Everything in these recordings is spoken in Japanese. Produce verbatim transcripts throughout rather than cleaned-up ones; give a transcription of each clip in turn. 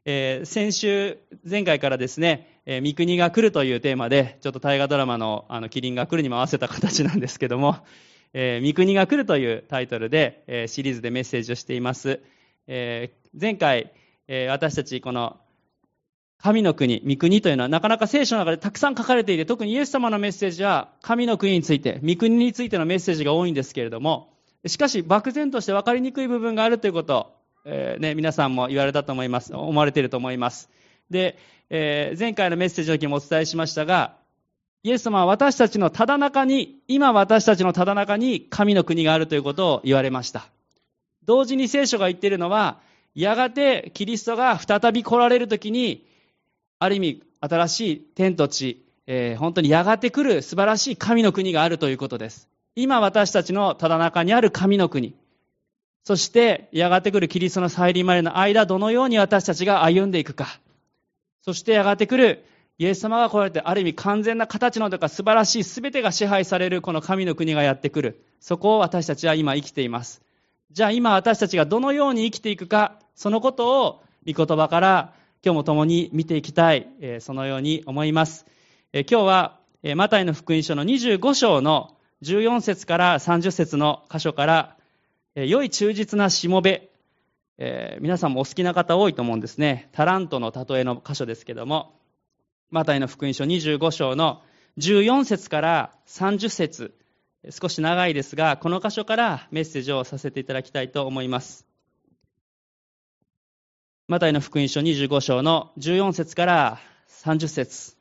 えー、先週、前回からですね、えー、御国が来るというテーマで、ちょっと大河ドラマの、あの、麒麟が来るにも合わせた形なんですけども、えー、御国が来るというタイトルで、えー、シリーズでメッセージをしています。えー、前回、えー、私たちこの神の国、御国というのはなかなか聖書の中でたくさん書かれていて、特にイエス様のメッセージは神の国について、御国についてのメッセージが多いんですけれども、しかし漠然として分かりにくい部分があるということを、えーね、皆さんも言われたと思います。思われていると思います。で、えー、前回のメッセージの時もお伝えしましたが、イエス様は私たちのただ中に、今私たちのただ中に神の国があるということを言われました。同時に聖書が言っているのは、やがてキリストが再び来られるときに、ある意味新しい天と地、えー、本当にやがて来る素晴らしい神の国があるということです。今私たちのただ中にある神の国、そしてやがて来るキリストの再臨までの間、どのように私たちが歩んでいくか、そしてやがて来るイエス様が来られて、ある意味完全な形のとか素晴らしい全てが支配されるこの神の国がやってくる。そこを私たちは今生きています。じゃあ今私たちがどのように生きていくか、そのことを御言葉から今日も共に見ていきたい、えー、そのように思います。えー、今日は、えー、マタイの福音書のにじゅうご章のじゅうよん節からさんじゅっ節の箇所から、えー、良い忠実なしもべ、えー、皆さんもお好きな方多いと思うんですね。タラントの例えの箇所ですけども、マタイの福音書にじゅうご章のじゅうよん節からさんじゅっ節、少し長いですが、この箇所からメッセージをさせていただきたいと思います。マタイの福音書にじゅうご章のじゅうよん節からさんじゅっ節、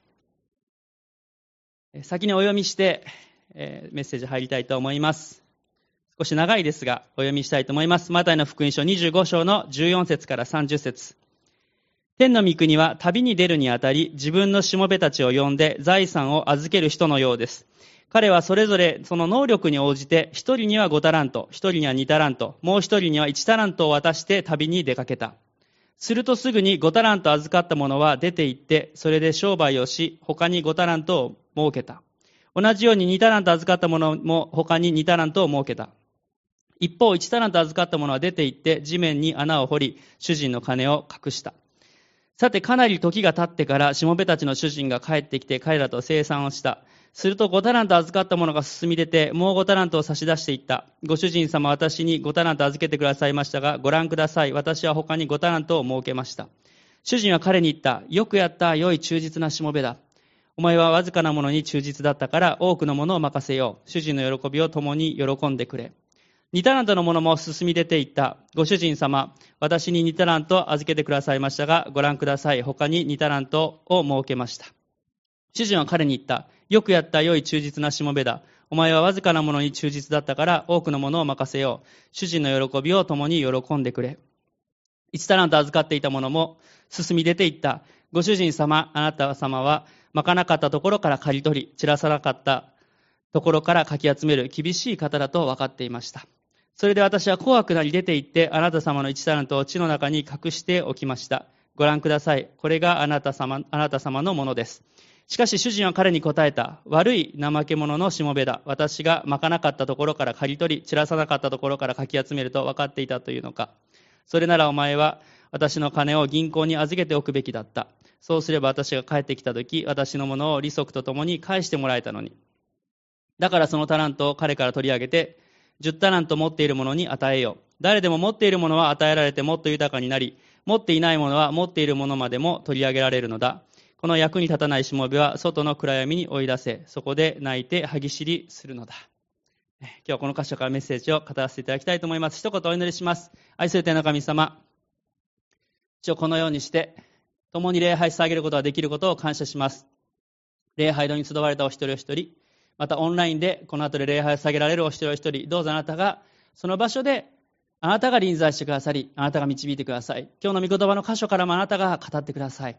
先にお読みして、えー、メッセージ入りたいと思います。少し長いですがお読みしたいと思います。マタイの福音書にじゅうご章のじゅうよん節からさんじゅっ節。天の御国は旅に出るにあたり、自分のしもべたちを呼んで財産を預ける人のようです。彼はそれぞれその能力に応じて、一人にはごタラント、一人にはにタラント、もう一人にはいちタラントを渡して旅に出かけた。するとすぐにごタラント預かった者は出て行って、それで商売をし、他にごタラントを設けた。同じようににタラント預かった者も他ににタラントを設けた。一方いちタラント預かった者は出て行って地面に穴を掘り、主人の金を隠した。さてかなり時が経ってからしもべたちの主人が帰ってきて彼らと清算をした。するとごタラント預かった者が進み出て、もうごタラントを差し出していった。ご主人様、私にごタラント預けてくださいましたが、ご覧ください。私は他にごタラントを設けました。主人は彼に言った。よくやった、良い忠実なしもべだ。お前はわずかなものに忠実だったから多くのものを任せよう。主人の喜びを共に喜んでくれ。にタラントの者も進み出ていった。ご主人様、私ににタラント預けてくださいましたが、ご覧ください。他ににタラントを設けました。主人は彼に言った。よくやった良い忠実なしもべだ。お前はわずかなものに忠実だったから多くのものを任せよう。主人の喜びを共に喜んでくれ。いちタラント預かっていた者も進み出ていった。ご主人様、あなた様はまかなかったところから刈り取り、散らさなかったところからかき集める厳しい方だと分かっていました。それで私は怖くなり出て行って、あなた様のいちタラントを地の中に隠しておきました。ご覧ください。これがあなた様、あなた様のものです。しかし主人は彼に答えた。悪い怠け者のしもべだ。私がまかなかったところから刈り取り、散らさなかったところからかき集めると分かっていたというのか。それならお前は私の金を銀行に預けておくべきだった。そうすれば私が帰ってきたとき、私のものを利息とともに返してもらえたのに。だからそのタラントを彼から取り上げて、じゅうタラント持っている者に与えよう。誰でも持っている者は与えられてもっと豊かになり、持っていない者は持っている者までも取り上げられるのだ。この役に立たないしもべは外の暗闇に追い出せ、そこで泣いて歯ぎしりするのだ。今日はこの箇所からメッセージを語らせていただきたいと思います。一言お祈りします。愛する天の神様、主をこのようにして共に礼拝してあげることができることを感謝します。礼拝堂に集われたお一人お一人、またオンラインでこの後で礼拝を下げられるお一人お一人、どうぞあなたがその場所であなたが臨在してくださり、あなたが導いてください。今日の御言葉の箇所からもあなたが語ってください。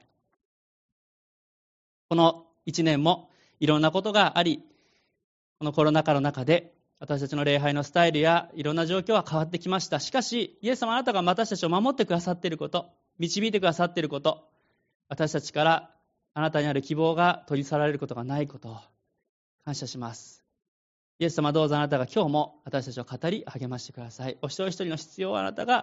この一年もいろんなことがあり、このコロナ禍の中で私たちの礼拝のスタイルやいろんな状況は変わってきました。しかしイエス様、あなたが私たちを守ってくださっていること、導いてくださっていること、私たちからあなたにある希望が取り去られることがないことを感謝します。イエス様、どうぞあなたが今日も私たちを語り励ましてください。お一人一人の必要をあなたが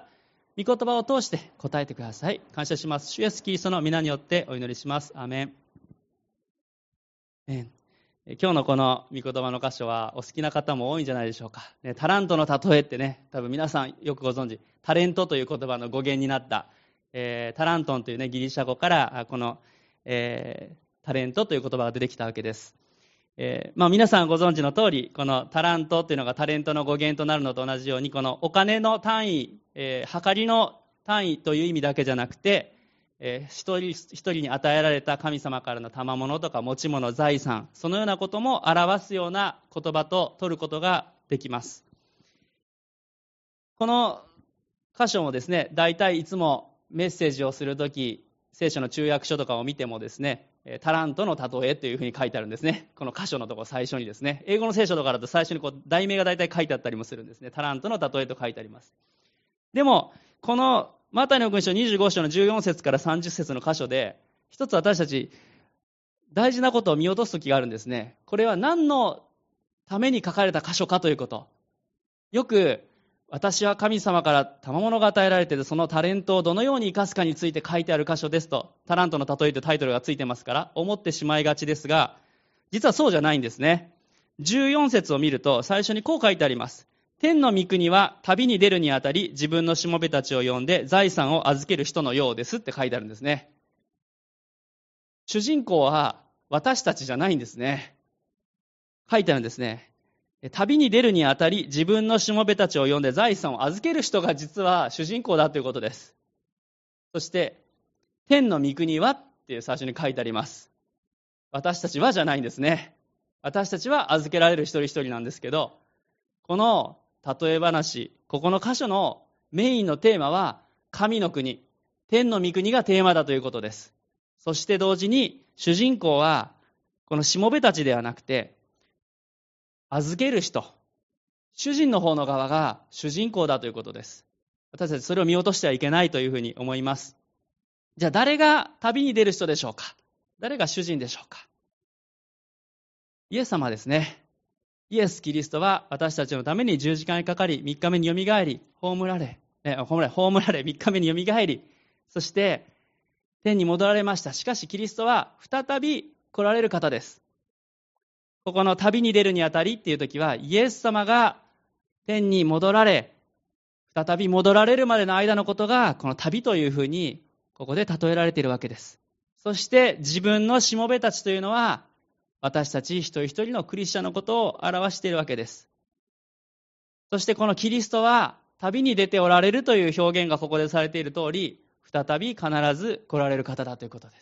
御言葉を通して答えてください。感謝します。主イエスキリストの皆によってお祈りします。アーメン。え今日のこの御言葉の箇所はお好きな方も多いんじゃないでしょうか。ね、タラントの例えってね、多分皆さんよくご存知、タレントという言葉の語源になった、えー、タラントンというね、ギリシャ語からこの、えー、タレントという言葉が出てきたわけです。えーまあ、皆さんご存知の通り、このタラントというのがタレントの語源となるのと同じように、このお金の単位、えー、計りの単位という意味だけじゃなくて、えー、一人一人に与えられた神様からの賜物とか持ち物、財産、そのようなことも表すような言葉と取ることができます。この箇所もですね、大体いつもメッセージをするとき、聖書の中訳書とかを見てもですね、タラントの例えというふうに書いてあるんですね。この箇所のところ最初にですね、英語の聖書とかだと最初にこう題名が大体書いてあったりもするんですね。タラントの例えと書いてあります。でもこのマタイの福音書にじゅうご章のじゅうよん節からさんじゅう節の箇所で、一つ私たち大事なことを見落とす時があるんですね。これは何のために書かれた箇所かということ。よく私は神様から賜物が与えられている、そのタレントをどのように生かすかについて書いてある箇所ですと、タラントの例えというタイトルがついてますから思ってしまいがちですが、実はそうじゃないんですね。じゅうよん節を見ると最初にこう書いてあります。天の御国は旅に出るにあたり、自分のしもべたちを呼んで財産を預ける人のようですって書いてあるんですね。主人公は私たちじゃないんですね。書いてあるんですね。旅に出るにあたり、自分のしもべたちを呼んで財産を預ける人が実は主人公だということです。そして天の御国はっていう最初に書いてあります。私たちはじゃないんですね。私たちは預けられる一人一人なんですけど、この例え話、ここの箇所のメインのテーマは神の国、天の御国がテーマだということです。そして同時に主人公はこのしもべたちではなくて、預ける人、主人の方の側が主人公だということです。私たちそれを見落としてはいけないというふうに思います。じゃあ誰が旅に出る人でしょうか。誰が主人でしょうか。イエス様ですね。イエス・キリストは私たちのために十字架にかかり、みっかめによみがえり、葬られ、え葬られ、葬られ、みっかめによみがえり、そして天に戻られました。しかしキリストは再び来られる方です。ここの旅に出るにあたりっていう時は、イエス様が天に戻られ、再び戻られるまでの間のことが、この旅というふうに、ここで例えられているわけです。そして自分のしもべたちというのは、私たち一人一人のクリスチャンのことを表しているわけです。そしてこのキリストは旅に出ておられるという表現がここでされている通り、再び必ず来られる方だということです。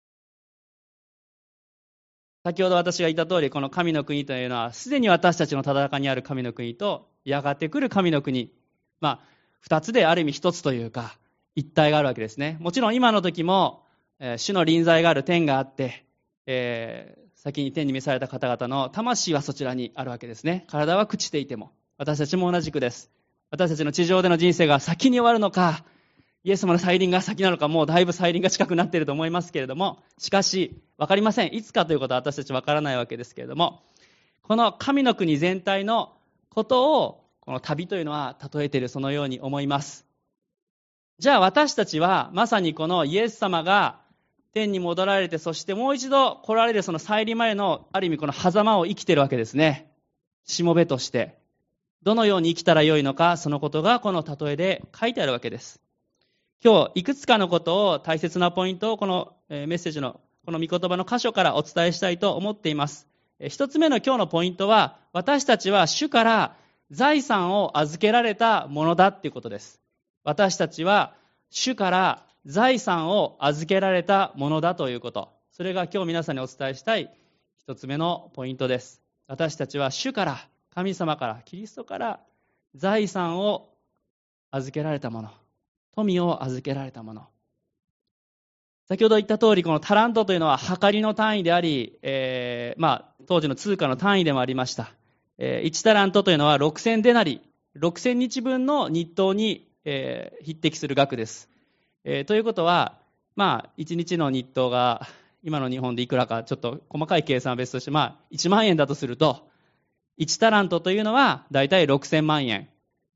先ほど私が言った通り、この神の国というのはすでに私たちのただ中にある神の国とやがて来る神の国、まあ二つである意味一つというか一体があるわけですね。もちろん今の時も、えー、主の臨在がある天があって、えー先に天に召された方々の魂はそちらにあるわけですね。体は朽ちていても私たちも同じくです。私たちの地上での人生が先に終わるのか、イエス様の再臨が先なのか、もうだいぶ再臨が近くなっていると思いますけれども、しかし分かりません。いつかということは私たち分からないわけですけれども、この神の国全体のことをこの旅というのは例えている、そのように思います。じゃあ私たちはまさにこのイエス様が天に戻られて、そしてもう一度来られるその再臨前のある意味この狭間を生きているわけですね。しもべとしてどのように生きたらよいのか、そのことがこの例えで書いてあるわけです。今日いくつかのことを、大切なポイントをこのメッセージのこの御言葉の箇所からお伝えしたいと思っています。一つ目の今日のポイントは、私たちは主から財産を預けられたものだということです。私たちは主から財産を預けられたものだということ、それが今日皆さんにお伝えしたい一つ目のポイントです。私たちは主から、神様から、キリストから財産を預けられたもの、富を預けられたもの。先ほど言った通り、このタラントというのは計りの単位であり、えー、まあ当時の通貨の単位でもありました。えー、いちタラントというのはろくせんデナリ、ろくせんにちぶんの日当に、えー、匹敵する額です。えー、ということは、まあ、いちにちの日当が今の日本でいくらかちょっと細かい計算は別として、まあ、いちまんえんだとするといちタラントというのはだいたいろくせんまんえん、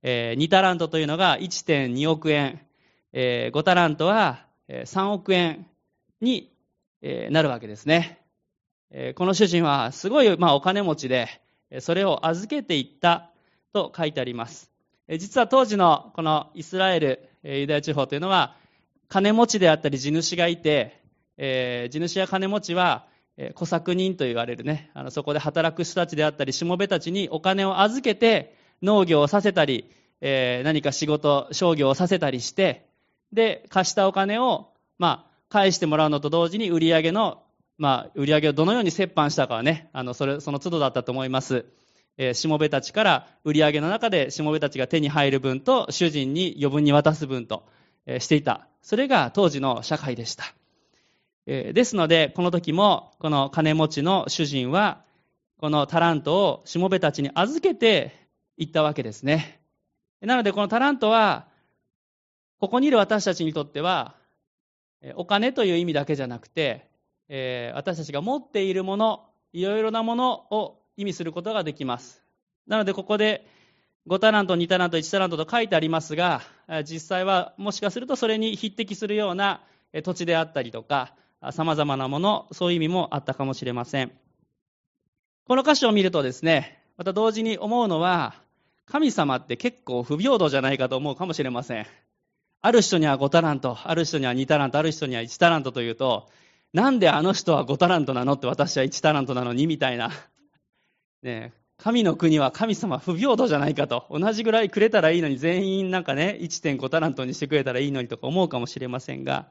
えー、にタラントというのが いってんにおくえん、えー、ごタラントはさんおくえんになるわけですね。この主人はすごいまあお金持ちで、それを預けていったと書いてあります。実は当時のこのイスラエル、ユダヤ地方というのは、金持ちであったり地主がいて、えー、地主や金持ちは小作人と言われるね、あのそこで働く人たちであったり、しもべたちにお金を預けて農業をさせたり、えー、何か仕事、商業をさせたりして、で、貸したお金を、まあ、返してもらうのと同時に売り上げの、まあ、売り上げをどのように折半したかはね、あの、それ、その都度だったと思います。えー、しもべたちから売り上げの中でしもべたちが手に入る分と主人に余分に渡す分と、えー、していた。それが当時の社会でした。えー、ですので、この時も、この金持ちの主人は、このタラントをしもべたちに預けていったわけですね。なので、このタラントは、ここにいる私たちにとっては、お金という意味だけじゃなくて、えー、私たちが持っているもの、いろいろなものを意味することができます。なので、ここでごタラント、にタラント、いちタラントと書いてありますが、実際はもしかするとそれに匹敵するような土地であったりとか、様々なもの、そういう意味もあったかもしれません。この箇所を見るとですね、また同時に思うのは、神様って結構不平等じゃないかと思うかもしれません。ある人にはごタラント、ある人にはにタラント、ある人にはいちタラントというと、なんであの人はごタラントなのって私はいちタラントなのにみたいな。ねえ、神の国は神様不平等じゃないかと。同じぐらいくれたらいいのに、全員なんかね、いってんごタラントにしてくれたらいいのにとか思うかもしれませんが、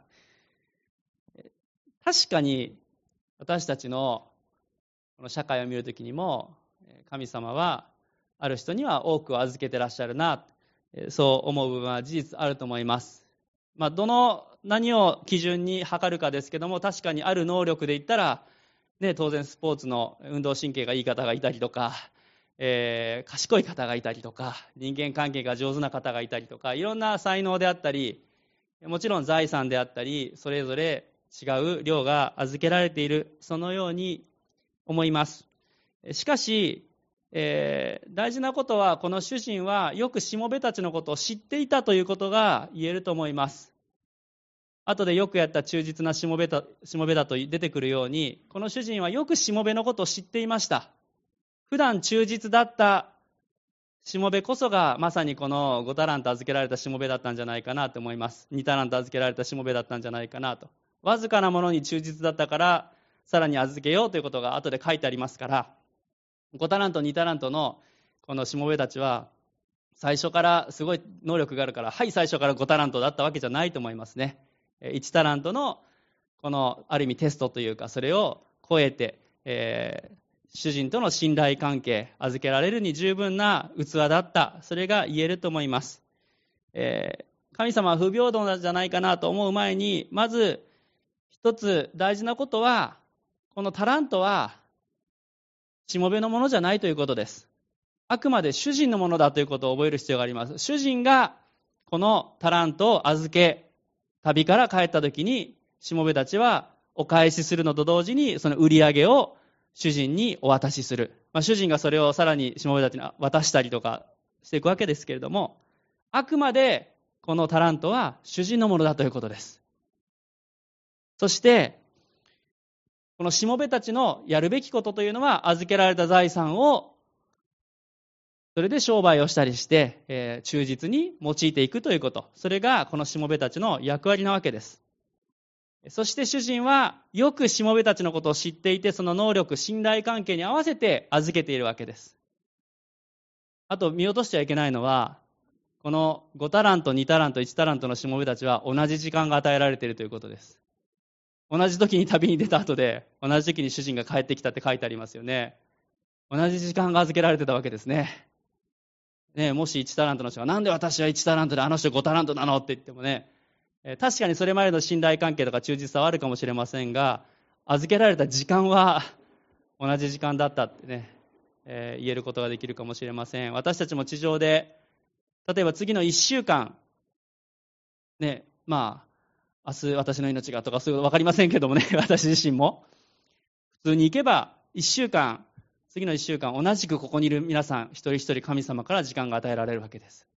確かに私たちのこの社会を見るときにも、神様はある人には多くを預けてらっしゃるな、そう思う部分は事実あると思います。まあ、どの何を基準に測るかですけども、確かにある能力で言ったら、ね、当然スポーツの運動神経がいい方がいたりとか、えー、賢い方がいたりとか、人間関係が上手な方がいたりとか、いろんな才能であったり、もちろん財産であったり、それぞれ違う量が預けられている、そのように思います。しかし、えー、大事なことは、この主人はよくしもべたちのことを知っていたということが言えると思います。後でよくやった忠実なしもべだ、しもべだと出てくるように、この主人はよくしもべのことを知っていました。普段忠実だったしもべこそが、まさにこのごタラント預けられたしもべだったんじゃないかなと思います。にタラント預けられたしもべだったんじゃないかなと。わずかなものに忠実だったから、さらに預けようということが後で書いてありますから、ごタラント、にタラントのこのしもべたちは、最初からすごい能力があるから、はい、最初からごタラントだったわけじゃないと思いますね。いちタラントのこのある意味テストというか、それを超えて、えー、主人との信頼関係、預けられるに十分な器だった、それが言えると思います。えー、神様は不平等なんじゃないかなと思う前に、まず一つ大事なことは、このタラントはしもべのものじゃないということです。あくまで主人のものだということを覚える必要があります。主人がこのタラントを預け、旅から帰った時にしもべたちはお返しするのと同時に、その売り上げを主人にお渡しする。まあ、主人がそれをさらにしもべたちに渡したりとかしていくわけですけれども、あくまでこのタラントは主人のものだということです。そしてこのしもべたちのやるべきことというのは、預けられた財産をそれで商売をしたりして、えー、忠実に用いていくということ。それがこのしもべたちの役割なわけです。そして主人はよくしもべたちのことを知っていて、その能力、信頼関係に合わせて預けているわけです。あと見落としちゃいけないのは、このごタラント、にタラント、いちタラントのしもべたちは同じ時間が与えられているということです。同じ時に旅に出た後で、同じ時に主人が帰ってきたって書いてありますよね。同じ時間が預けられてたわけですね。ね、もしいちタラントの人が、なんで私はいちタラントであの人ごタラントなのって言ってもね、確かにそれまでの信頼関係とか忠実さはあるかもしれませんが、預けられた時間は同じ時間だったってね、えー、言えることができるかもしれません。私たちも地上で、例えば次のいっしゅうかん、ね、まあ、明日私の命がとかそういうこと分かりませんけどもね、私自身も。普通に行けばいっしゅうかん、次のいっしゅうかん、同じくここにいる皆さん、一人一人神様から時間が与えられるわけです。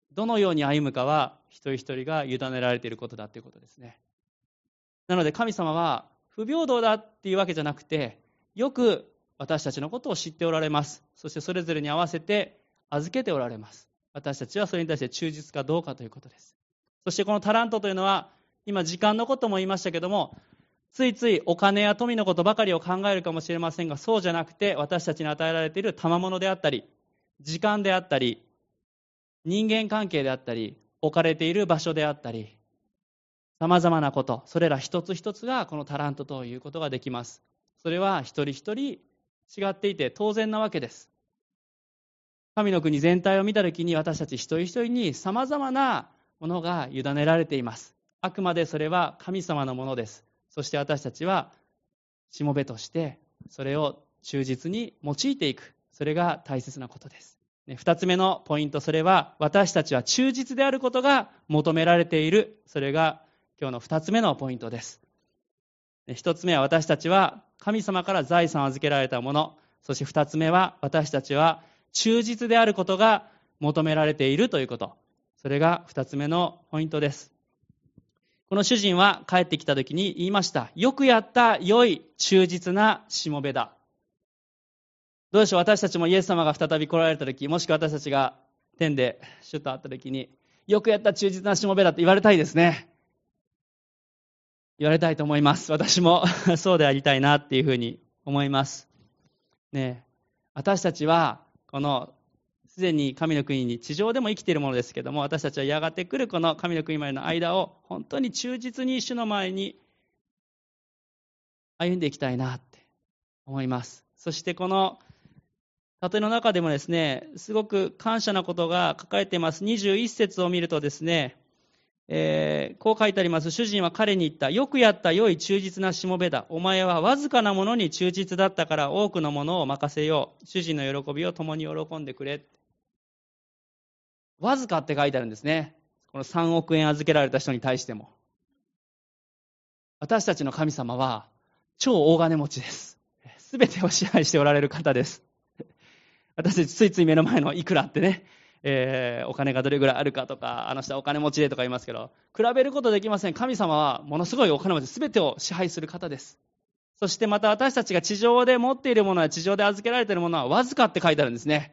どのように歩むかは一人一人が委ねられていることだということですね。なので神様は不平等だっていうわけじゃなくて、よく私たちのことを知っておられます。そしてそれぞれに合わせて預けておられます。私たちはそれに対して忠実かどうかということです。そしてこのタラントというのは、今時間のことも言いましたけども、ついついお金や富のことばかりを考えるかもしれませんが、そうじゃなくて私たちに与えられている賜物であったり、時間であったり、人間関係であったり、置かれている場所であったり、さまざまなこと、それら一つ一つがこのタラントということができます。それは一人一人違っていて当然なわけです。神の国全体を見たときに、私たち一人一人にさまざまなものが委ねられています。あくまでそれは神様のものです。そして私たちはしもべとしてそれを忠実に用いていく。それが大切なことです。二つ目のポイント、それは私たちは忠実であることが求められている。それが今日の二つ目のポイントです。一つ目は私たちは神様から財産を預けられたもの。そして二つ目は私たちは忠実であることが求められているということ。それが二つ目のポイントです。この主人は帰ってきた時に言いました。よくやった良い忠実なしもべだ。どうでしょう、私たちもイエス様が再び来られた時、もしくは私たちが天で主と会った時に、よくやった忠実なしもべだって言われたいですね。言われたいと思います。私もそうでありたいなっていうふうに思います。ねえ、私たちはこのすでに神の国に地上でも生きているものですけども、私たちはやがて来るこの神の国までの間を本当に忠実に主の前に歩んでいきたいなって思います。そしてこの例えの中でもですね、すごく感謝なことが書かれています。にじゅういっ節を見るとですね、えー、こう書いてあります。主人は彼に言った。よくやった良い忠実なしもべだ。お前はわずかなものに忠実だったから多くのものを任せよう。主人の喜びを共に喜んでくれ。わずかって書いてあるんですね。このさんおくえん預けられた人に対しても。私たちの神様は超大金持ちです。すべてを支配しておられる方です。私たちついつい目の前のいくらってね、えー、お金がどれぐらいあるかとか、あの人はお金持ちでとか言いますけど、比べることできません。神様はものすごいお金持ち、すべてを支配する方です。そしてまた私たちが地上で持っているものや地上で預けられているものはわずかって書いてあるんですね。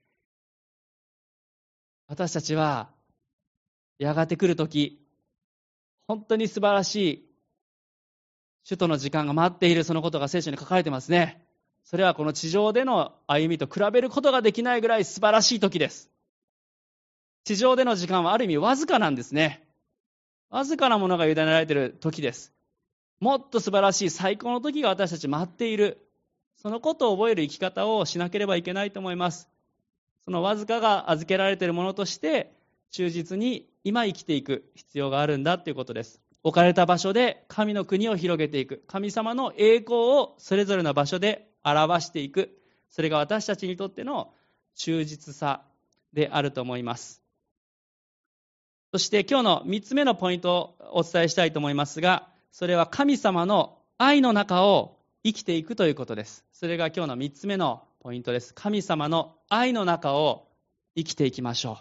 私たちはやがて来るとき、本当に素晴らしい主との時間が待っている、そのことが聖書に書かれてますね。それはこの地上での歩みと比べることができないぐらい素晴らしい時です。地上での時間はある意味わずかなんですね。わずかなものが委ねられている時です。もっと素晴らしい最高の時が私たち待っている。そのことを覚える生き方をしなければいけないと思います。そのわずかが預けられているものとして忠実に今生きていく必要があるんだということです。置かれた場所で神の国を広げていく。神様の栄光をそれぞれの場所で表していく。それが私たちにとっての忠実さであると思います。そして今日のみっつめのポイントをお伝えしたいと思いますが、それは神様の愛の中を生きていくということです。それが今日のみっつめのポイントです。神様の愛の中を生きていきましょう。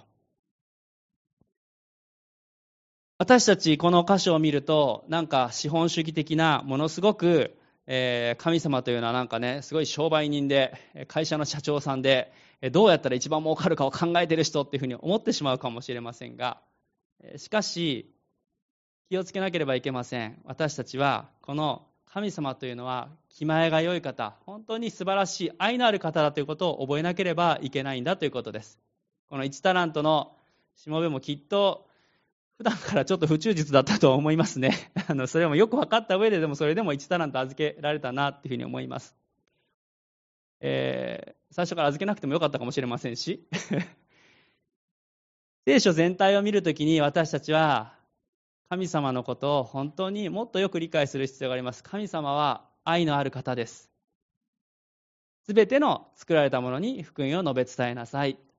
私たちこの箇所を見ると、なんか資本主義的なものすごくえー、神様というのはなんかね、すごい商売人で、会社の社長さんで、どうやったら一番儲かるかを考えている人っていうふうに思ってしまうかもしれませんが、しかし気をつけなければいけません。私たちはこの神様というのは気前が良い方、本当に素晴らしい愛のある方だということを覚えなければいけないんだということです。このいちタラントのしもべもきっと普段からちょっと不忠実だったと思いますね。あのそれもよく分かった上ででもそれでもいちタラント預けられたなっていうふうに思います。えー、最初から預けなくてもよかったかもしれませんし聖書全体を見るときに私たちは神様のことを本当にもっとよく理解する必要があります。神様は愛のある方です。すべての作られたものに福音を述べ伝えなさい。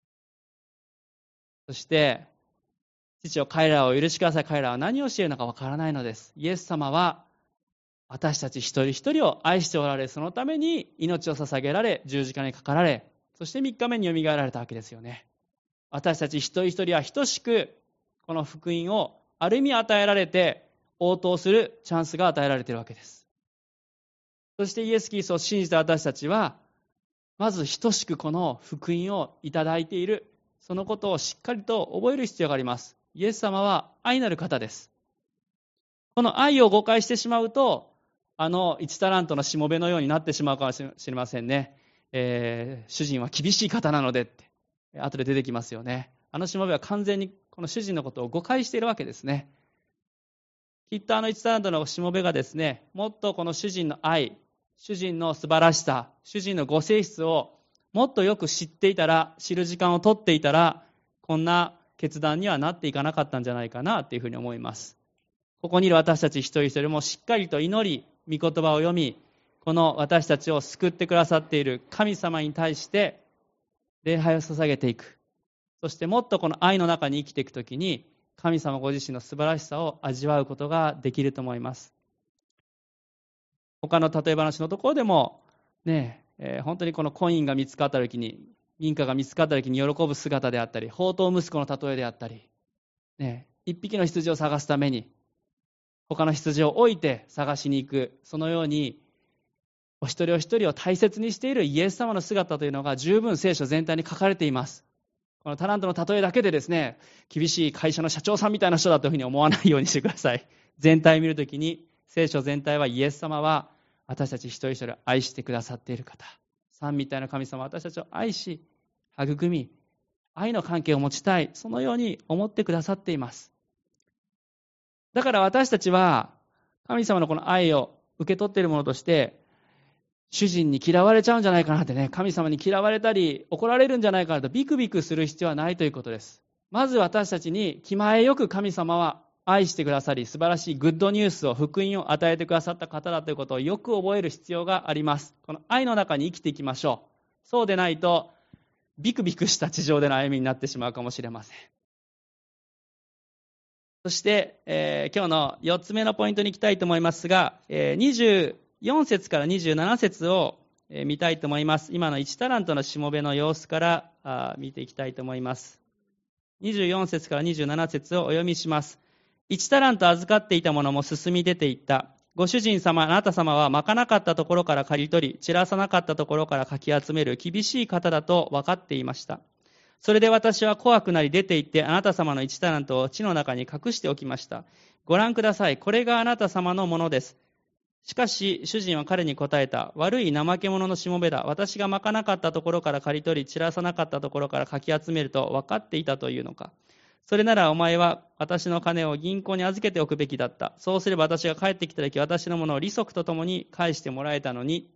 そして父よ、彼らを許しください。彼らは何をしているのかわからないのです。イエス様は私たち一人一人を愛しておられ、そのために命を捧げられ、十字架にかかられ、そしてみっかめによみがえられたわけですよね。 私たち一人一人は等しくこの福音をある意味与えられて応答するチャンスが与えられているわけです。そしてイエス・キリストを信じた私たちはまず等しくこの福音をいただいている、そのことをしっかりと覚える必要があります。イエス様は愛なる方です。この愛を誤解してしまうと、あの一タラントのしもべのようになってしまうかもしれませんね。えー、主人は厳しい方なのでって後で出てきますよね。あのしもべは完全にこの主人のことを誤解しているわけですね。きっとあの一タラントのしもべがですね、もっとこの主人の愛、主人の素晴らしさ、主人のご性質をもっとよく知っていたら、知る時間を取っていたら、こんな決断にはなっていかなかったんじゃないかなというふうに思います。ここにいる私たち一人一人もしっかりと祈り、御言葉を読み、この私たちを救ってくださっている神様に対して礼拝を捧げていく。そしてもっとこの愛の中に生きていくときに、神様ご自身の素晴らしさを味わうことができると思います。他の例え話のところでも、ねえー、本当にこのコインが見つかったときに、銀貨が見つかったときに喜ぶ姿であったり、放蕩息子の例えであったり、ねえ、一匹の羊を探すために、他の羊を置いて探しに行く、そのように、お一人お一人を大切にしているイエス様の姿というのが十分聖書全体に書かれています。このタラントの例えだけでですね、厳しい会社の社長さんみたいな人だというふうに思わないようにしてください。全体を見るときに、聖書全体はイエス様は私たち一人一人を愛してくださっている方。神みたいな神様は私たちを愛し、育み、愛の関係を持ちたい。そのように思ってくださっています。だから私たちは、神様のこの愛を受け取っているものとして、主人に嫌われちゃうんじゃないかなってね、神様に嫌われたり、怒られるんじゃないかなとビクビクする必要はないということです。まず私たちに気前よく神様は愛してくださり、素晴らしいグッドニュースを、福音を与えてくださった方だということをよく覚える必要があります。この愛の中に生きていきましょう。そうでないと、ビクビクした地上での歩みになってしまうかもしれません。そして、えー、今日のよっつめのポイントに行きたいと思いますが、えー、にじゅうよん節からにじゅうなな節を、えー、見たいと思います。今のいちタラントのしもべの様子からあ見ていきたいと思います。にじゅうよん節からにじゅうなな節をお読みします。いちタラント預かっていたものも進み出ていった。ご主人様、あなた様はまかなかったところから刈り取り、散らさなかったところからかき集める厳しい方だと分かっていました。それで私は怖くなり出て行って、あなた様のいちタラントを地の中に隠しておきました。ご覧ください。これがあなた様のものです。しかし、主人は彼に答えた。悪い怠け者のしもべだ。私がまかなかったところから刈り取り、散らさなかったところからかき集めると分かっていたというのか。それならお前は私の金を銀行に預けておくべきだった。そうすれば私が帰ってきたとき、私のものを利息とともに返してもらえたのに。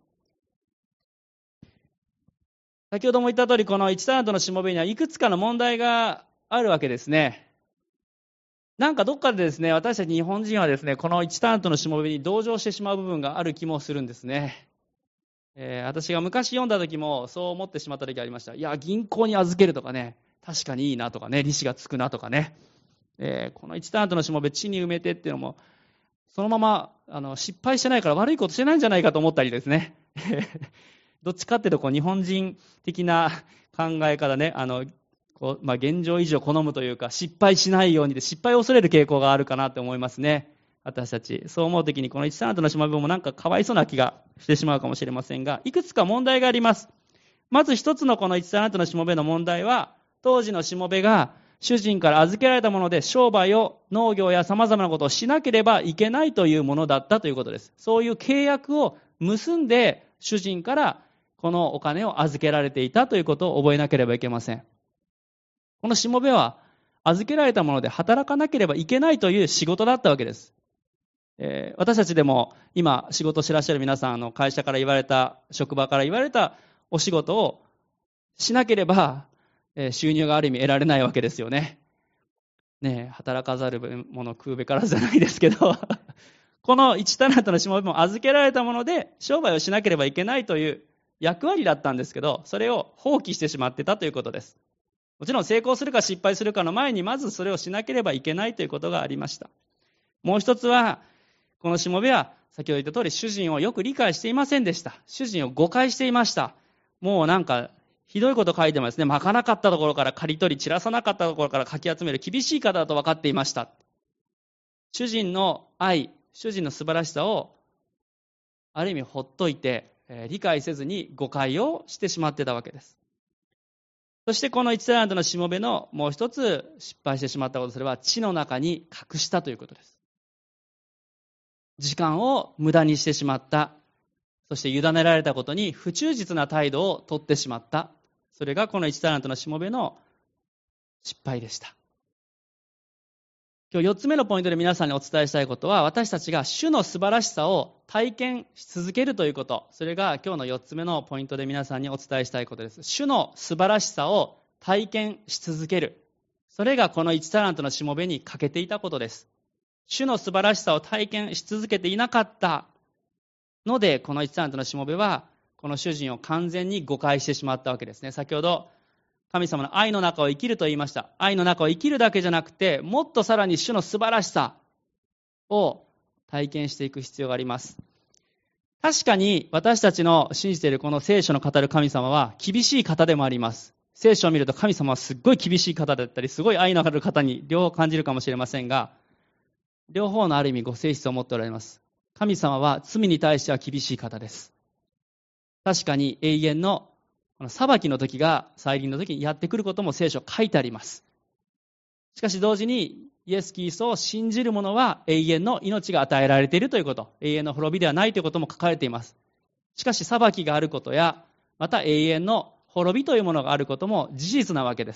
先ほども言った通り、このいちタラントのしもべにはいくつかの問題があるわけですね。なんかどっかでですね、私たち日本人はですね、このいちタラントのしもべに同情してしまう部分がある気もするんですね。えー、私が昔読んだ時もそう思ってしまった時ありました。いや、銀行に預けるとかね、確かにいいなとかね、利子がつくなとかね、えー、このいちタラントのしもべ地に埋めてっていうのも、そのままあの失敗してないから悪いことしてないんじゃないかと思ったりですね。どっちかっていうとこう日本人的な考え方ね、あのこう、まあ、現状維持を好むというか、失敗しないようにで失敗を恐れる傾向があるかなと思いますね。私たちそう思うときにこのいちタラントのしもべもなんかかわいそうな気がしてしまうかもしれませんが、いくつか問題があります。まず一つのこのいちタラントのしもべの問題は、当時のしもべが主人から預けられたもので商売を、農業や様々なことをしなければいけないというものだったということです。そういう契約を結んで主人からこのお金を預けられていたということを覚えなければいけません。このしもべは預けられたもので働かなければいけないという仕事だったわけです。えー、私たちでも今仕事してらっしゃる皆さん、あの会社から言われた、職場から言われたお仕事をしなければ、えー、収入がある意味得られないわけですよね。ねえ、働かざる者食うべからずじゃないですけどこのいちタラントのしもべも預けられたもので商売をしなければいけないという役割だったんですけど、それを放棄してしまってたということです。もちろん成功するか失敗するかの前にまずそれをしなければいけないということがありました。もう一つは、このしもべは先ほど言った通り主人をよく理解していませんでした。主人を誤解していました。もうなんかひどいこと書いてますね。まかなかったところから刈り取り、散らさなかったところからかき集める厳しい方だと分かっていました。主人の愛、主人の素晴らしさをある意味ほっといて、えー、理解せずに誤解をしてしまってたわけです。そしてこのいちタラントのしもべのもう一つ失敗してしまったこと、それは地の中に隠したということです。時間を無駄にしてしまった。そして委ねられたことに不忠実な態度をとってしまった。それがこのいちタラントのしもべの失敗でした。今日よっつめのポイントで皆さんにお伝えしたいことは、私たちが主の素晴らしさを体験し続けるということ。それが今日のよっつめのポイントで皆さんにお伝えしたいことです。主の素晴らしさを体験し続ける。それがこのいちタラントのしもべに欠けていたことです。主の素晴らしさを体験し続けていなかったので、このいちタラントのしもべはこの主人を完全に誤解してしまったわけですね。先ほど神様の愛の中を生きると言いました。愛の中を生きるだけじゃなくて、もっとさらに主の素晴らしさを体験していく必要があります。確かに私たちの信じているこの聖書の語る神様は厳しい方でもあります。聖書を見ると神様はすっごい厳しい方だったり、すごい愛のある方に両方感じるかもしれませんが、両方のある意味ご性質を持っておられます。神様は罪に対しては厳しい方です。確かに永遠のこの裁きの時が再臨の時にやってくることも聖書書いてあります。しかし同時にイエス・キリストを信じる者は永遠の命が与えられているということ、永遠の滅びではないということも書かれています。しかし裁きがあることや、また永遠の滅びというものがあることも事実なわけです。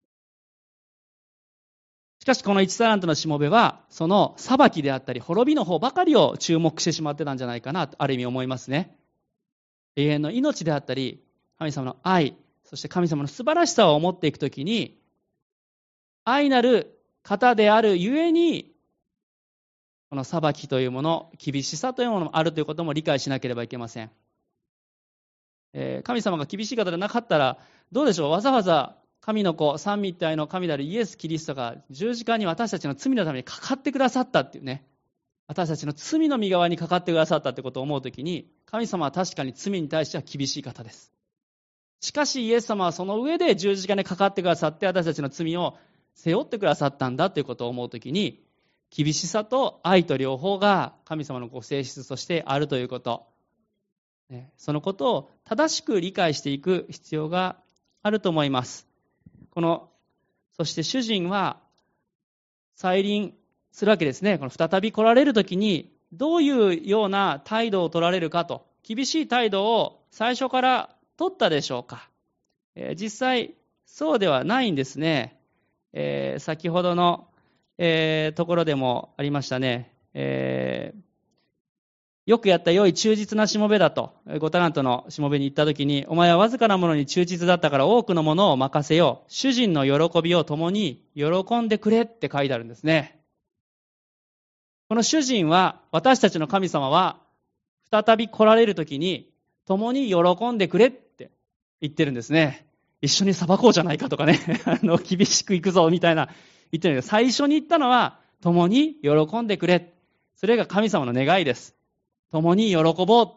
しかしこのいちタラントのしもべはその裁きであったり滅びの方ばかりを注目してしまってたんじゃないかなとある意味思いますね。永遠の命であったり神様の愛、そして神様の素晴らしさを思っていくときに、愛なる方であるゆえに、この裁きというもの、厳しさというものもあるということも理解しなければいけません。えー、神様が厳しい方でなかったら、どうでしょう、わざわざ神の子、三位一体の神であるイエス・キリストが十字架に私たちの罪のためにかかってくださったっていうね、私たちの罪の身側にかかってくださったってことを思うときに、神様は確かに罪に対しては厳しい方です。しかしイエス様はその上で十字架にかかってくださって私たちの罪を背負ってくださったんだということを思うときに、厳しさと愛と両方が神様のご性質としてあるということ、そのことを正しく理解していく必要があると思います。このそして主人は再臨するわけですね。この再び来られるときにどういうような態度を取られるかと、厳しい態度を最初から取ったでしょうか。えー、実際そうではないんですね。えー、先ほどの、えー、ところでもありましたね。えー、よくやった良い忠実なしもべだとごタラントのしもべに言ったときに、お前はわずかなものに忠実だったから多くのものを任せよう。主人の喜びを共に喜んでくれって書いてあるんですね。この主人は、私たちの神様は再び来られるときに共に喜んでくれって言ってるんですね。一緒に裁こうじゃないかとかねあの厳しくいくぞみたいな言ってるんです。最初に言ったのは共に喜んでくれ、それが神様の願いです。共に喜ぼうって、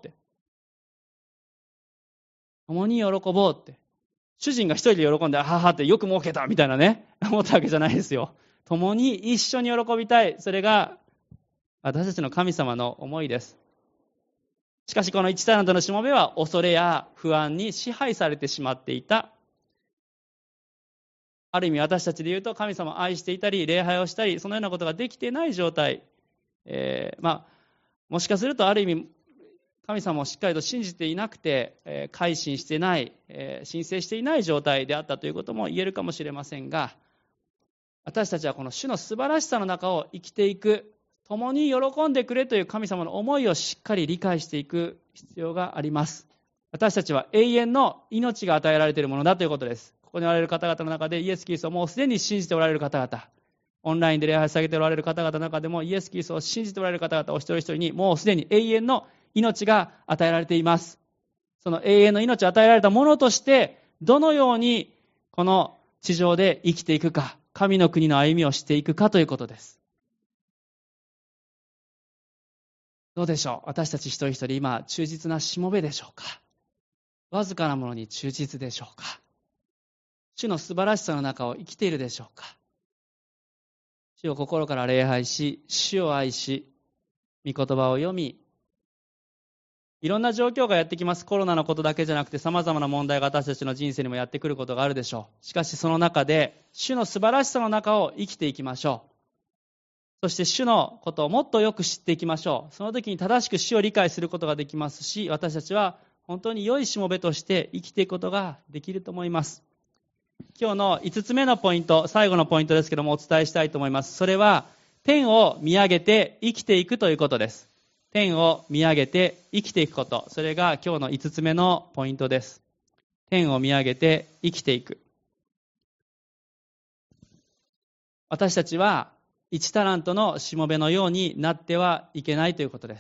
共に喜ぼうって、主人が一人で喜んであははってよく儲けたみたいなね思ったわけじゃないですよ。共に一緒に喜びたい、それが私たちの神様の思いです。しかしこのいちタラントのしもべは恐れや不安に支配されてしまっていた。ある意味私たちで言うと神様を愛していたり礼拝をしたりそのようなことができていない状態、えー、まあもしかするとある意味神様をしっかりと信じていなくて、えー、改心していない、えー、申請していない状態であったということも言えるかもしれませんが、私たちはこの主の素晴らしさの中を生きていく、共に喜んでくれという神様の思いをしっかり理解していく必要があります。私たちは永遠の命が与えられているものだということです。ここにおられる方々の中でイエス・キリストをもうすでに信じておられる方々、オンラインで礼拝されておられる方々の中でもイエス・キリストを信じておられる方々お一人一人にもうすでに永遠の命が与えられています。その永遠の命を与えられたものとしてどのようにこの地上で生きていくか、神の国の歩みをしていくかということです。どうでしょう、私たち一人一人今忠実なしもべでしょうか。 わずかなものに忠実でしょうか。主の素晴らしさの中を生きているでしょうか。主を心から礼拝し、主を愛し、御言葉を読み、いろんな状況がやってきます。コロナのことだけじゃなくて様々な問題が私たちの人生にもやってくることがあるでしょう。しかしその中で主の素晴らしさの中を生きていきましょう。そして主のことをもっとよく知っていきましょう。その時に正しく主を理解することができますし、私たちは本当に良いしもべとして生きていくことができると思います。今日のいつつめのポイント、最後のポイントですけどもお伝えしたいと思います。それは天を見上げて生きていくということです。天を見上げて生きていくこと。それが今日のいつつめのポイントです。天を見上げて生きていく。私たちは一タラントのしもべのようになってはいけないということです。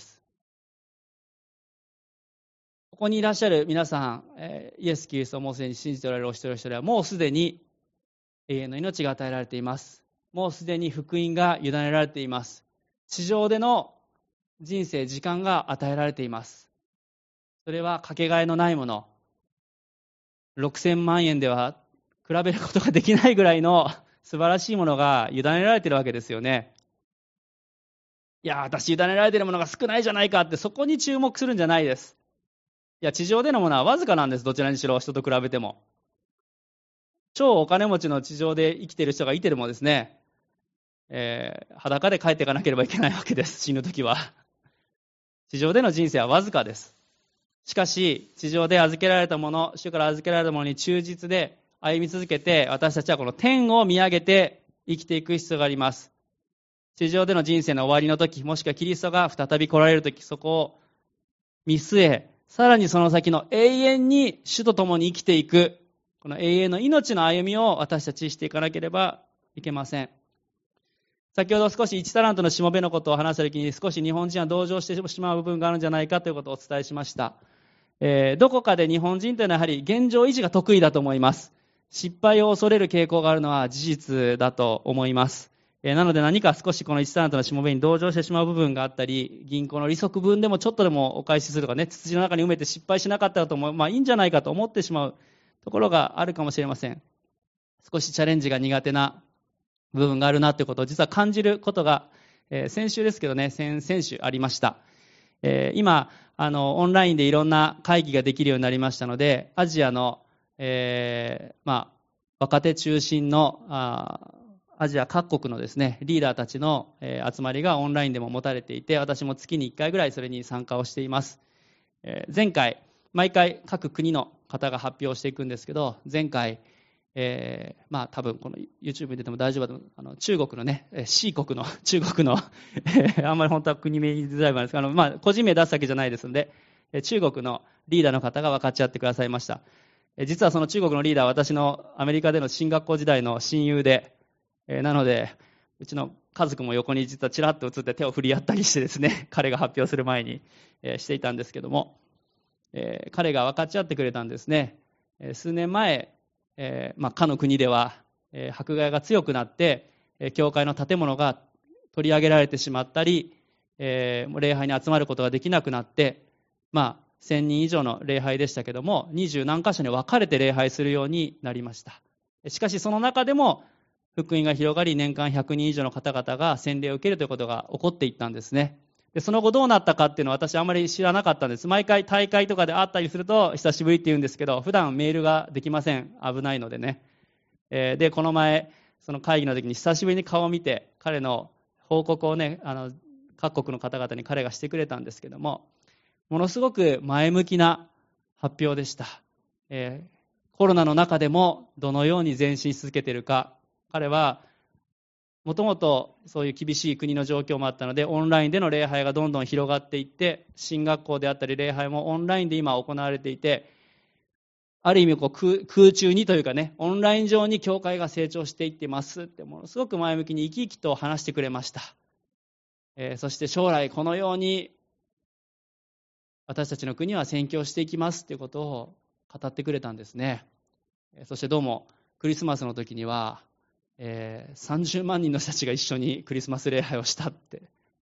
ここにいらっしゃる皆さん、イエス・キリストをもうすでに信じておられるお一人お一人はもうすでに永遠の命が与えられています。もうすでに福音が委ねられています。地上での人生、時間が与えられています。それはかけがえのないもの。ろくせんまんえんでは比べることができないぐらいの素晴らしいものが委ねられているわけですよね。いや、私委ねられているものが少ないじゃないかってそこに注目するんじゃないです。いや、地上でのものはわずかなんです。どちらにしろ人と比べても。超お金持ちの地上で生きている人がいてるもですね、えー、裸で帰っていかなければいけないわけです。死ぬときは。地上での人生はわずかです。しかし、地上で預けられたもの、主から預けられたものに忠実で歩み続けて、私たちはこの天を見上げて生きていく必要があります。地上での人生の終わりの時、もしくはキリストが再び来られる時、そこを見据え、さらにその先の永遠に主と共に生きていく、この永遠の命の歩みを私たちしていかなければいけません。先ほど少し一タラントのしもべのことを話したときに少し日本人は同情してしまう部分があるんじゃないかということをお伝えしました。えー、どこかで日本人というのはやはり現状維持が得意だと思います。失敗を恐れる傾向があるのは事実だと思います。えー、なので何か少しこの一タラントのしもべに同情してしまう部分があったり、銀行の利息分でもちょっとでもお返しするとかね、土の中に埋めて失敗しなかったらとも、まあいいんじゃないかと思ってしまうところがあるかもしれません。少しチャレンジが苦手な部分があるなということを実は感じることが、えー、先週ですけどね、先々週ありました。えー、今あのオンラインでいろんな会議ができるようになりましたので、アジアの、えーまあ、若手中心のあアジア各国のですねリーダーたちの、えー、集まりがオンラインでも持たれていて、私も月にいっかいぐらいそれに参加をしています。えー、前回毎回各国の方が発表していくんですけど、前回えー、まあ多分この YouTube に出ても大丈夫だと思う。あの中国のね、C 国の中国のあんまり本当は国名に出ない場合ですが、あのまあ個人名出すだけじゃないですので、中国のリーダーの方が分かち合ってくださいました。実はその中国のリーダーは私のアメリカでの進学校時代の親友で、えー、なのでうちの家族も横に実はちらっと映って手を振り合ったりしてですね、彼が発表する前に、えー、していたんですけども、えー、彼が分かち合ってくれたんですね。えー、数年前えーまあ、かの国では、えー、迫害が強くなって、えー、教会の建物が取り上げられてしまったり、えー、礼拝に集まることができなくなって、まあ、せんにん以上の礼拝でしたけども、二十何箇所に分かれて礼拝するようになりました。しかしその中でも福音が広がり、年間ひゃくにん以上の方々が洗礼を受けるということが起こっていったんですね。でその後どうなったかっていうのは私あまり知らなかったんです。毎回大会とかで会ったりすると久しぶりって言うんですけど、普段メールができません。危ないのでね。えー、でこの前その会議の時に久しぶりに顔を見て彼の報告をね、あの各国の方々に彼がしてくれたんですけども、ものすごく前向きな発表でした。えー、コロナの中でもどのように前進し続けているか。彼はもともとそういう厳しい国の状況もあったので、オンラインでの礼拝がどんどん広がっていって、進学校であったり礼拝もオンラインで今行われていて、ある意味こう 空, 空中にというかね、オンライン上に教会が成長していってますって、ものすごく前向きに生き生きと話してくれました。えー、そして将来このように私たちの国は宣教していきますということを語ってくれたんですね。そしてどうもクリスマスの時には、えー、さんじゅうまんにんの人たちが一緒にクリスマス礼拝をしたって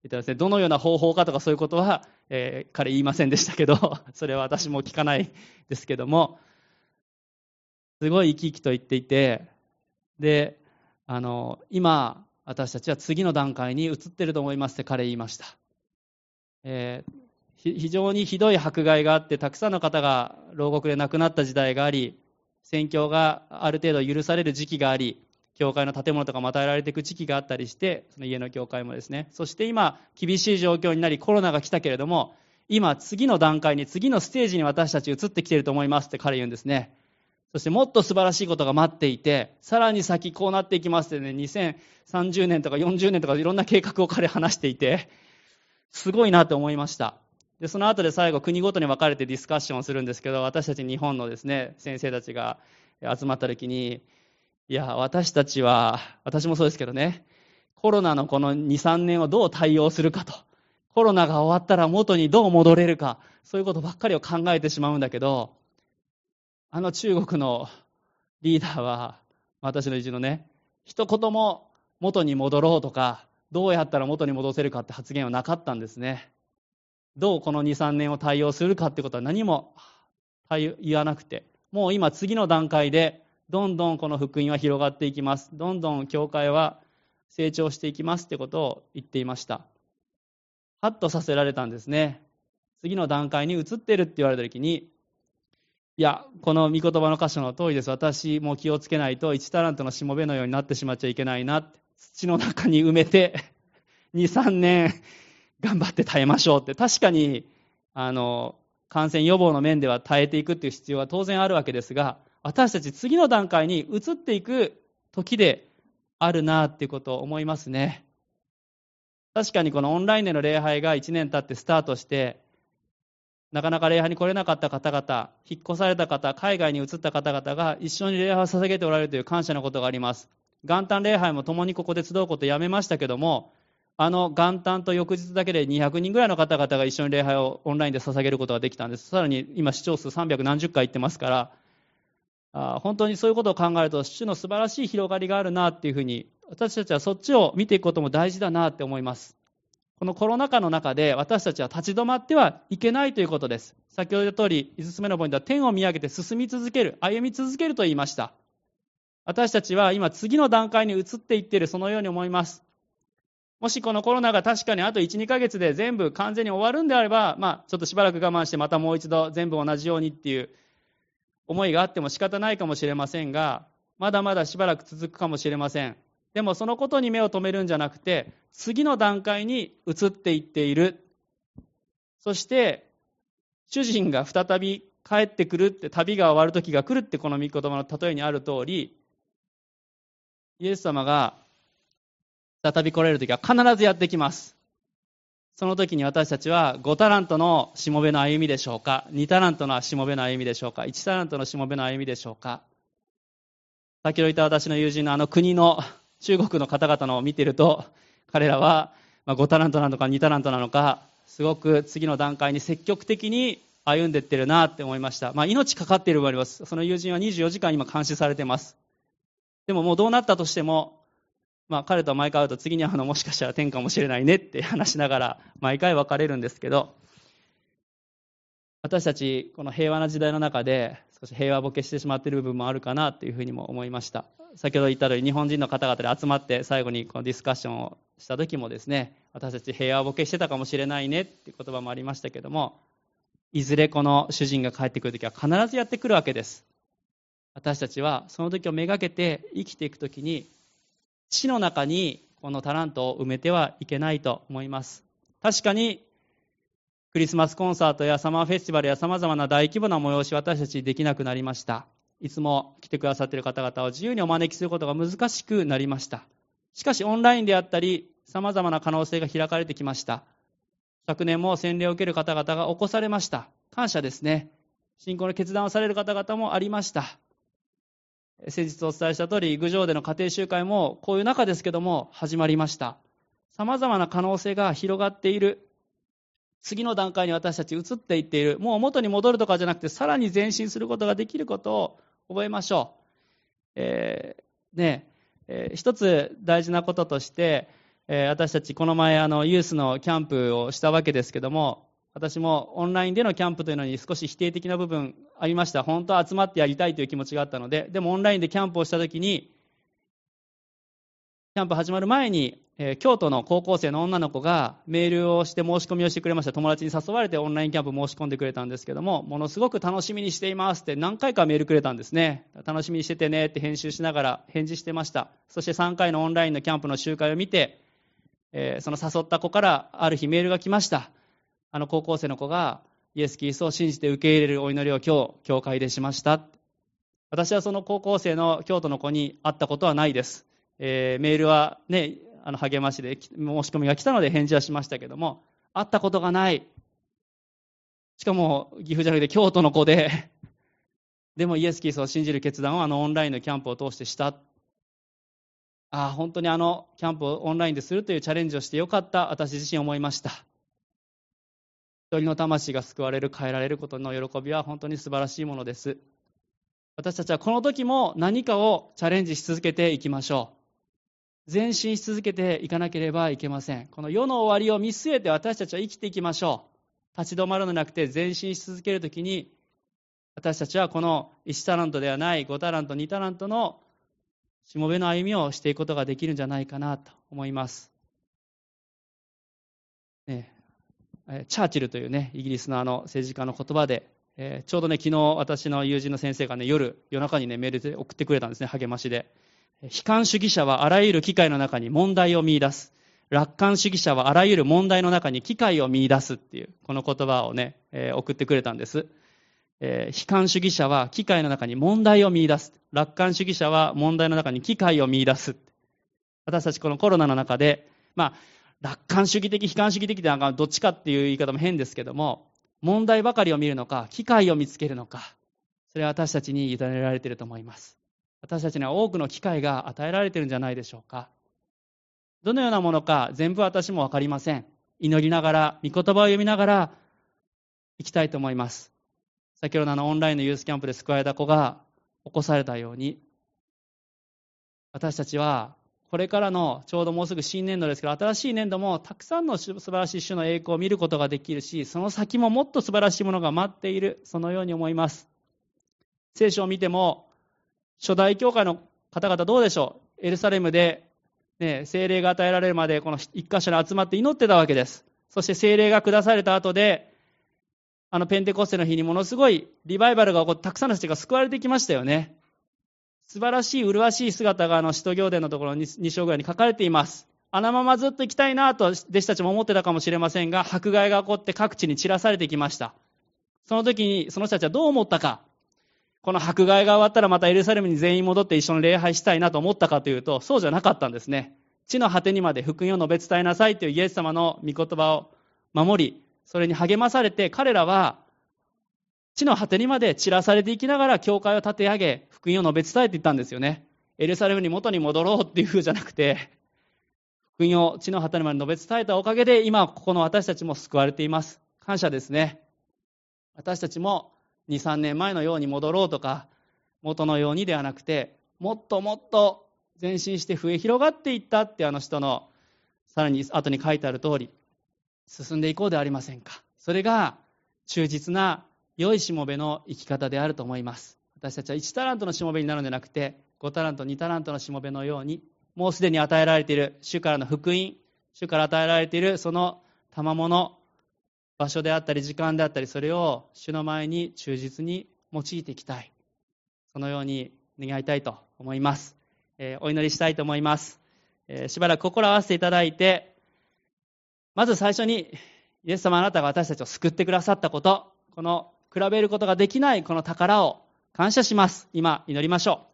言ったらですね、どのような方法かとかそういうことは、えー、彼言いませんでしたけど、それは私も聞かないですけども、すごい生き生きと言っていて、で、あの、今、私たちは次の段階に移っていると思いますって彼言いました。えー非常にひどい迫害があって、たくさんの方が牢獄で亡くなった時代があり、宣教がある程度許される時期があり、教会の建物とかも与えられていく時期があったりして、その家の教会もですね、そして今厳しい状況になりコロナが来たけれども、今次の段階に、次のステージに私たち移ってきていると思いますって彼言うんですね。そしてもっと素晴らしいことが待っていて、さらに先こうなっていきますってね、にせんさんじゅうねんとかよんじゅうねんとかいろんな計画を彼話していて、すごいなと思いました。で、その後で最後国ごとに分かれてディスカッションをするんですけど、私たち日本のですね、先生たちが集まった時に、いや、私たちは、私もそうですけどね、コロナのこのに、さんねんをどう対応するかと、コロナが終わったら元にどう戻れるか、そういうことばっかりを考えてしまうんだけど、あの中国のリーダーは、私のうちのね、一言も元に戻ろうとか、どうやったら元に戻せるかって発言はなかったんですね。どうこのに、さんねんを対応するかってことは何も言わなくて、もう今次の段階でどんどんこの福音は広がっていきます。どんどん教会は成長していきますってことを言っていました。ハッとさせられたんですね。次の段階に移っているって言われたときに、いや、この御言葉の箇所の通りです。私も気をつけないといちタラントのしもべのようになってしまっちゃいけないな。土の中に埋めてに、さんねん頑張って耐えましょうって。確かにあの感染予防の面では耐えていくっていう必要は当然あるわけですが、私たち次の段階に移っていく時であるなっていうことを思いますね。確かにこのオンラインでの礼拝がいちねん経ってスタートして、なかなか礼拝に来れなかった方々、引っ越された方、海外に移った方々が一緒に礼拝を捧げておられるという感謝のことがあります。元旦礼拝も共にここで集うことをやめましたけども、あの元旦と翌日だけでにひゃくにんぐらいの方々が一緒に礼拝をオンラインで捧げることができたんです。さらに今視聴数さんびゃくなんじゅっかい行ってますから、あ本当にそういうことを考えると主の素晴らしい広がりがあるなっていうふうに、私たちはそっちを見ていくことも大事だなって思います。このコロナ禍の中で私たちは立ち止まってはいけないということです。先ほど言った通り、いつつめのポイントは天を見上げて進み続ける、歩み続けると言いました。私たちは今次の段階に移っていっている、そのように思います。もしこのコロナが確かにあといち、にかげつで全部完全に終わるんであれば、まあちょっとしばらく我慢してまたもう一度全部同じようにっていう思いがあっても仕方ないかもしれませんが、まだまだしばらく続くかもしれません。でもそのことに目を留めるんじゃなくて、次の段階に移っていっている。そして主人が再び帰ってくるって、旅が終わる時が来るって、この御言葉の例えにある通り、イエス様が再び来られる時は必ずやってきます。その時に私たちはごタラントのしもべの歩みでしょうか、にタラントのしもべの歩みでしょうか、いちタラントのしもべの歩みでしょうか。先ほど言った私の友人のあの国の中国の方々のを見ていると、彼らはごタラントなのかにタラントなのか、すごく次の段階に積極的に歩んでいってるなって思いました。まあ、命かかっている部分あります。その友人はにじゅうよじかん今監視されています。でももうどうなったとしても、まあ、彼と毎回会うと次に会うのもしかしたら天かもしれないねって話しながら毎回別れるんですけど、私たちこの平和な時代の中で少し平和ボケしてしまっている部分もあるかなというふうにも思いました。先ほど言った通り、日本人の方々で集まって最後にこのディスカッションをした時もですね、私たち平和ボケしてたかもしれないねっていう言葉もありましたけども、いずれこの主人が帰ってくる時は必ずやってくるわけです。私たちはその時をめがけて生きていく時に、死の中にこのタラントを埋めてはいけないと思います。確かにクリスマスコンサートやサマーフェスティバルやさまざまな大規模な催し、私たちできなくなりました。いつも来てくださっている方々を自由にお招きすることが難しくなりました。しかしオンラインであったり、さまざまな可能性が開かれてきました。昨年も洗礼を受ける方々が起こされました。感謝ですね。信仰の決断をされる方々もありました。先日お伝えした通り、郡上での家庭集会もこういう中ですけども始まりました。さまざまな可能性が広がっている。次の段階に私たち移っていっている。もう元に戻るとかじゃなくて、さらに前進することができることを覚えましょう。えー、ねえー、一つ大事なこととして、 えー、私たちこの前あのユースのキャンプをしたわけですけども、私もオンラインでのキャンプというのに少し否定的な部分ありました。本当は集まってやりたいという気持ちがあったので、でもオンラインでキャンプをしたときに、キャンプ始まる前に、えー、京都の高校生の女の子がメールをして申し込みをしてくれました。友達に誘われてオンラインキャンプ申し込んでくれたんですけども、ものすごく楽しみにしていますって何回かメールくれたんですね。楽しみにしててねって編集しながら返事してました。そしてさんかいのオンラインのキャンプの集会を見て、えー、その誘った子からある日メールが来ました。あの高校生の子がイエス・キリストを信じて受け入れるお祈りを今日教会でしました。私はその高校生の京都の子に会ったことはないです。えー、メールはね、あの励ましで申し込みが来たので返事はしましたけども、会ったことがない。しかも岐阜じゃなくて京都の子ででもイエス・キリストを信じる決断をあのオンラインのキャンプを通してした。ああ、本当にあのキャンプをオンラインでするというチャレンジをしてよかった、私自身思いました。一人の魂が救われる、変えられることの喜びは本当に素晴らしいものです。私たちはこの時も何かをチャレンジし続けていきましょう。前進し続けていかなければいけません。この世の終わりを見据えて私たちは生きていきましょう。立ち止まるのではなくて前進し続けるときに、私たちはこのいちタラントではないごタラントにタラントのしもべの歩みをしていくことができるんじゃないかなと思います、ね、チャーチルというね、イギリスのあの政治家の言葉で、えー、ちょうどね、昨日私の友人の先生がね、夜夜中にねメールで送ってくれたんですね、励ましで。悲観主義者はあらゆる機会の中に問題を見出す。楽観主義者はあらゆる問題の中に機会を見出すっていう、この言葉をね、えー、送ってくれたんです。えー、悲観主義者は機会の中に問題を見出す。楽観主義者は問題の中に機会を見出す。私たちこのコロナの中で、まあ、楽観主義的、悲観主義的ってなんかどっちかっていう言い方も変ですけども、問題ばかりを見るのか、機会を見つけるのか、それは私たちに委ねられていると思います。私たちには多くの機会が与えられているんじゃないでしょうか。どのようなものか全部私も分かりません。祈りながら、御言葉を読みながら行きたいと思います。先ほどのあのオンラインのユースキャンプで救われた子が起こされたように、私たちはこれからのちょうどもうすぐ新年度ですけど、新しい年度もたくさんの素晴らしい主の栄光を見ることができるし、その先ももっと素晴らしいものが待っている、そのように思います。聖書を見ても初代教会の方々どうでしょう。エルサレムで、ね、聖霊が与えられるまでこの一箇所に集まって祈ってたわけです。そして聖霊が下された後で、あのペンテコステの日にものすごいリバイバルが起こって、たくさんの人が救われてきましたよね。素晴らしい麗しい姿があの使徒行伝のところにに章ぐらいに書かれています。あのままずっと行きたいなと弟子たちも思ってたかもしれませんが、迫害が起こって各地に散らされてきました。その時にその人たちはどう思ったか。この迫害が終わったらまたエルサレムに全員戻って一緒に礼拝したいなと思ったかというと、そうじゃなかったんですね。地の果てにまで福音を述べ伝えなさいというイエス様の御言葉を守り、それに励まされて、彼らは地の果てにまで散らされていきながら教会を立て上げ、福音を述べ伝えていったんですよね。エルサレムに元に戻ろうっていう風じゃなくて、福音を地の果てにまで述べ伝えたおかげで、今ここの私たちも救われています。感謝ですね。私たちもに、さんねんまえのように戻ろうとか、元のようにではなくて、もっともっと前進して増え広がっていったってあの人のさらに後に書いてある通り、進んでいこうではありませんか。それが忠実な良いしもべの生き方であると思います。私たちはいちタラントのしもべになるのではなくて、ごタラント、にタラントのしもべのように、もうすでに与えられている主からの福音、主から与えられているその賜物、場所であったり時間であったり、それを主の前に忠実に用いていきたい。そのように願いたいと思います。えー、お祈りしたいと思います。えー、しばらく心を合わせていただいて、まず最初にイエス様あなたが私たちを救ってくださったこと、この比べることができないこの宝を感謝します。今祈りましょう。